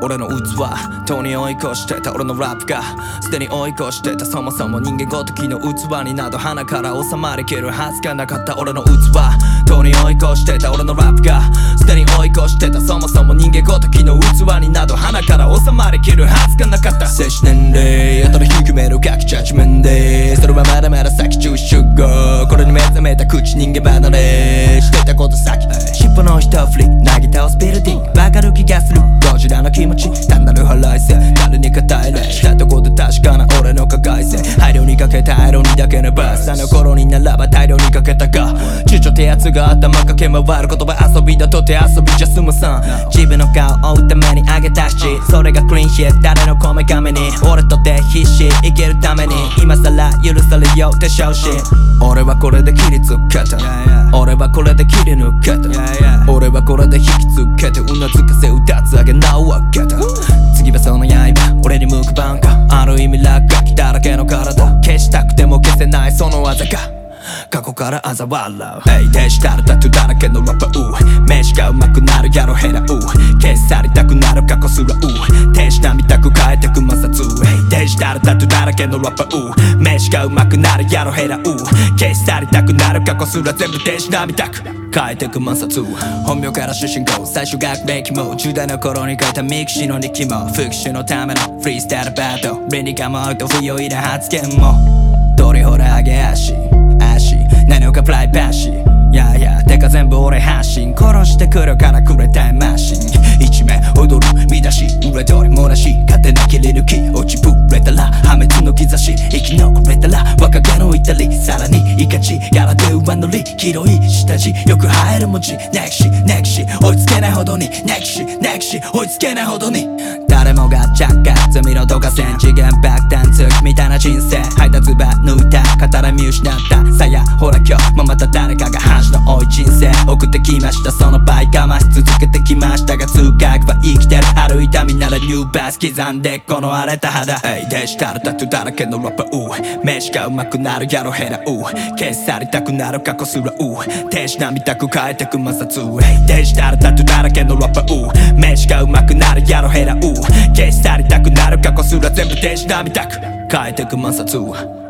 俺の器とに追い越してた俺のラップがすでに追い越してたそもそも人間ごときの器になど鼻から収まりきるはずがなかった俺の器とに追い越してた俺のラップがすでに追い越してたそもそも人間ごときの器になど鼻から収まりきるはずがなかった接し年齢やたら低めのガキジャッジメンでそれはまだまだ先中出後これに目覚めた口人間離れしてたこと先尻尾の一振りなぎ倒すビルディングわかる気がするゴジラの気持ち単なる払いせ誰に語れしたとこで確かな俺の加害性配慮にかけた色にだけのバスあの頃にならば大量にかけたが躊躇ってやつが頭かけ回る言葉遊びだと手遊びじゃ済むさ自分の顔を追うためにあげたしそれがクリーンシー誰のこめかみに俺とて必死生きるために今さら許されようって正し俺はこれで切りつけた俺はこれで切り抜けた俺はこれで引きつけてうなずかせ歌つ上げなわけだ次はその刃俺に向く番かある意味落書きだらけの体消したくても消せないその技か過去から嘲笑うデジタルタトゥーだらけのラッパー飯がうまくなるやろヘラ消されたくなる過去すら天使なみたく変えてく摩擦デジタルタトゥーだらけのラッパー飯がうまくなるやろヘラ消されたくなる過去すら全部天使なみたく変えてく摩擦本名から出身校最初学歴も10代の頃に書いたミクシーの日記も復習のためのフリースタイルバトル理に構うと不用意な発言もどれほら上げ足何をかプライバシーややてか全部俺発信殺してくるからくれたいマシン一面踊る見出し裏通り虚しい勝手な切り抜き落ちぶれたら破滅の兆し生き残れたら若気の至りさらにいかちやらで上乗り広い下地よく入る文字ネクシ追いつけないほどにネクシ追いつけないほどに誰もが着火罪のどかせん次元爆弾付きみたいな人生配達場抜いた語ら見失ったさやほら今日もまた誰かが話の多い人生送ってきましたその倍我慢し続けてきましたが通学は生きてる歩いたみならニューバース刻んでこの荒れた肌デジタルタトゥーだらけのラッパー飯がうまくなるやろヘラ消されたくなる過去すら天使なみたく変えてく摩擦デジタルタトゥーだらけのラッパー飯がうまくなるやろヘラ消されたくなる過去すら全部天使なみたく変えてく摩擦